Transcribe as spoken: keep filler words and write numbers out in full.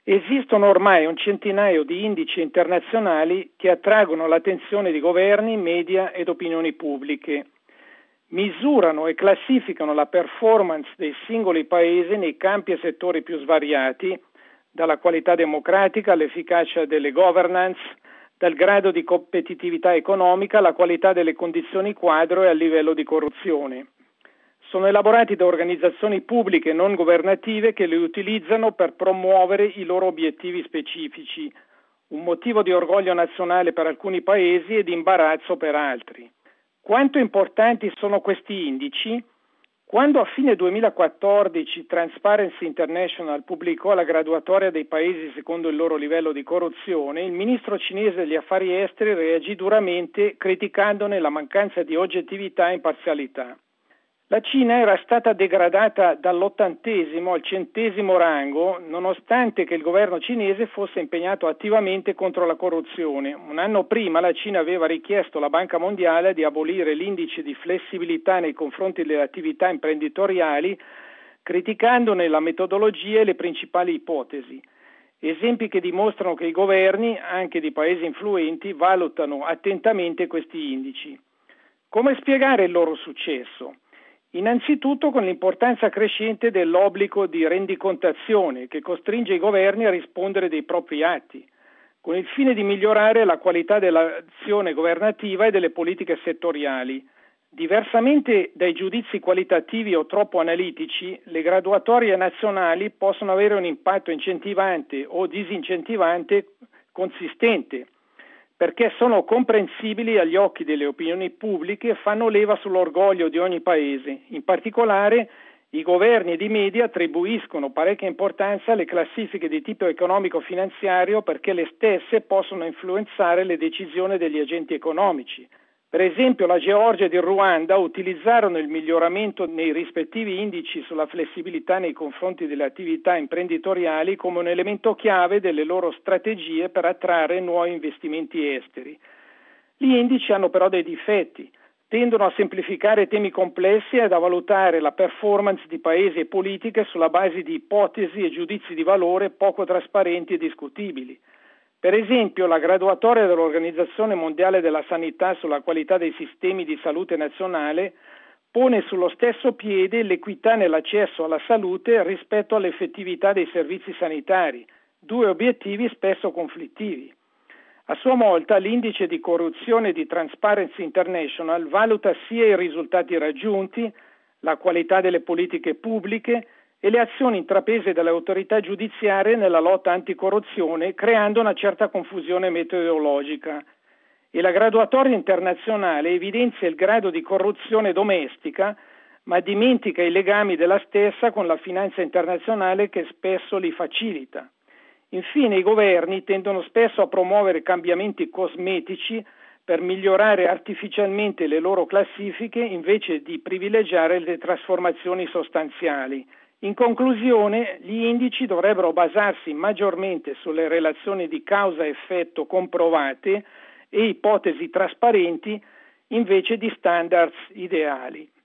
Esistono ormai un centinaio di indici internazionali che attraggono l'attenzione di governi, media ed opinioni pubbliche. Misurano e classificano la performance dei singoli paesi nei campi e settori più svariati, dalla qualità democratica all'efficacia delle governance, dal grado di competitività economica alla qualità delle condizioni quadro e al livello di corruzione. Sono elaborati da organizzazioni pubbliche non governative che li utilizzano per promuovere i loro obiettivi specifici, un motivo di orgoglio nazionale per alcuni paesi e di imbarazzo per altri. Quanto importanti sono questi indici? Quando a fine duemilaquattordici Transparency International pubblicò la graduatoria dei paesi secondo il loro livello di corruzione, il ministro cinese degli affari esteri reagì duramente criticandone la mancanza di oggettività e imparzialità. La Cina era stata degradata dall'ottantesimo al centesimo rango, nonostante che il governo cinese fosse impegnato attivamente contro la corruzione. Un anno prima la Cina aveva richiesto alla Banca Mondiale di abolire l'indice di flessibilità nei confronti delle attività imprenditoriali, criticandone la metodologia e le principali ipotesi. Esempi che dimostrano che i governi, anche di paesi influenti, valutano attentamente questi indici. Come spiegare il loro successo? Innanzitutto con l'importanza crescente dell'obbligo di rendicontazione che costringe i governi a rispondere dei propri atti, con il fine di migliorare la qualità dell'azione governativa e delle politiche settoriali. Diversamente dai giudizi qualitativi o troppo analitici, le graduatorie nazionali possono avere un impatto incentivante o disincentivante consistente, perché sono comprensibili agli occhi delle opinioni pubbliche e fanno leva sull'orgoglio di ogni paese. In particolare, i governi ed i media attribuiscono parecchia importanza alle classifiche di tipo economico-finanziario perché le stesse possono influenzare le decisioni degli agenti economici. Per esempio, la Georgia ed il Ruanda utilizzarono il miglioramento nei rispettivi indici sulla flessibilità nei confronti delle attività imprenditoriali come un elemento chiave delle loro strategie per attrarre nuovi investimenti esteri. Gli indici hanno però dei difetti, tendono a semplificare temi complessi e a valutare la performance di paesi e politiche sulla base di ipotesi e giudizi di valore poco trasparenti e discutibili. Per esempio, la graduatoria dell'Organizzazione Mondiale della Sanità sulla qualità dei sistemi di salute nazionale pone sullo stesso piede l'equità nell'accesso alla salute rispetto all'effettività dei servizi sanitari, due obiettivi spesso conflittivi. A sua volta, l'indice di corruzione di Transparency International valuta sia i risultati raggiunti, la qualità delle politiche pubbliche e le azioni intraprese dalle autorità giudiziarie nella lotta anticorruzione, creando una certa confusione metodologica. E la graduatoria internazionale evidenzia il grado di corruzione domestica, ma dimentica i legami della stessa con la finanza internazionale che spesso li facilita. Infine, i governi tendono spesso a promuovere cambiamenti cosmetici per migliorare artificialmente le loro classifiche invece di privilegiare le trasformazioni sostanziali. In conclusione, gli indici dovrebbero basarsi maggiormente sulle relazioni di causa-effetto comprovate e ipotesi trasparenti invece di standards ideali.